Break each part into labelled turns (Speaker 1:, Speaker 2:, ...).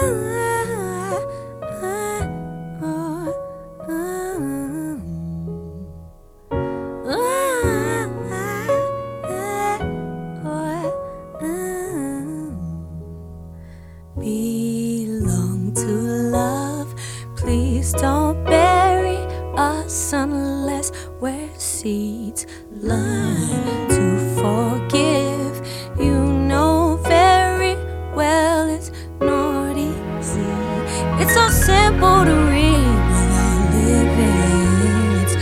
Speaker 1: Belong to love. Please don't bury us unless we're seeds. Learn to forgive. You know very well it's not easy. It's so simple to read without living its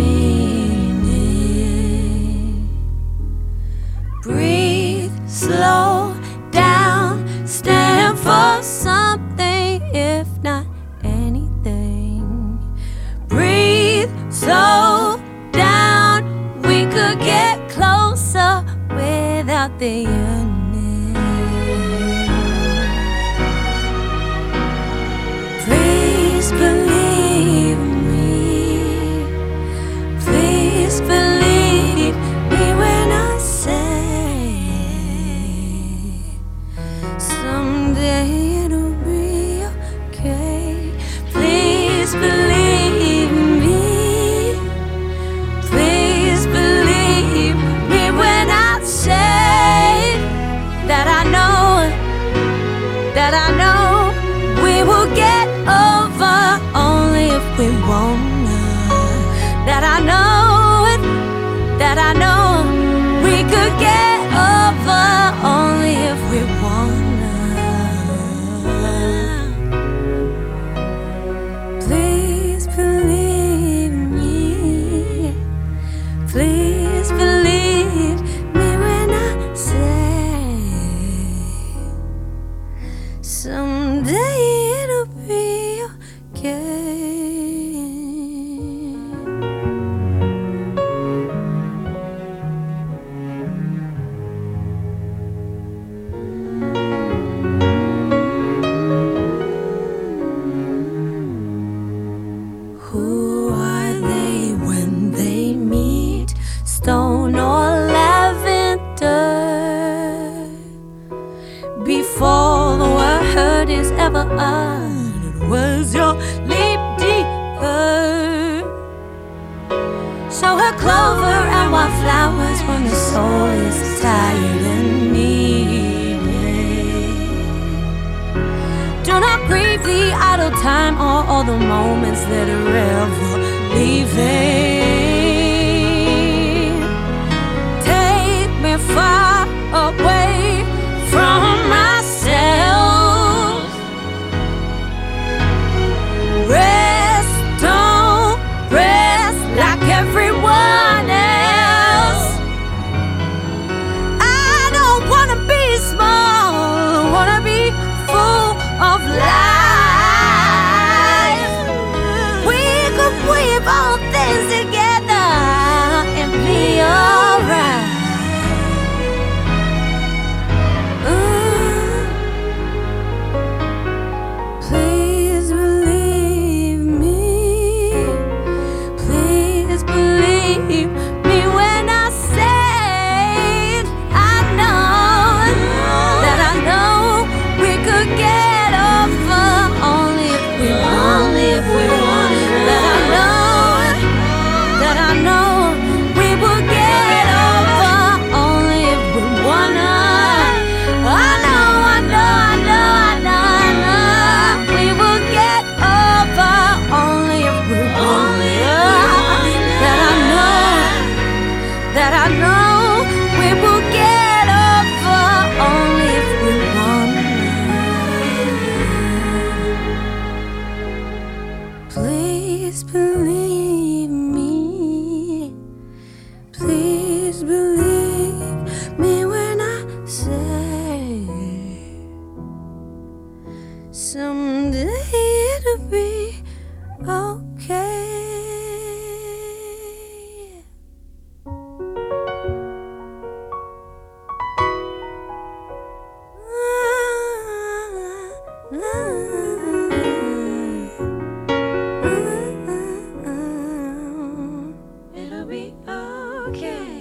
Speaker 1: meaning. Breathe, slow down, stand for something, if not anything. Breathe, slow down, we could get closer without the yearning. Please believe me. Please believe me when I say someday it'll be okay. Please believe me. Please believe me when I say that I know we will get over only if we wanna. That I know it, that I know we could get over only if we wanna. Please believe me. Please believe me when I say someday it'll be okay. Who are they when they meet? Stone or lavender? Before the word heard is ever uttered, was your leap deeper? Show her clover and wildflowers when the soul is tired and needing. Do not grieve the idle time or all the moments that are ever leaving. Take me far away from myself. Rest, don't rest like everyone else. I don't wanna be small, I wanna be full of life. We could weave all things together and be alright. Please believe me. Please believe me when I say it. I know we could get over only if we want. That I know we will get over only if we wanna. I know we will get over only if we want. That I know we will get over only if we want. Please believe me. Please believe me when I say someday it'll be okay. It'll be okay.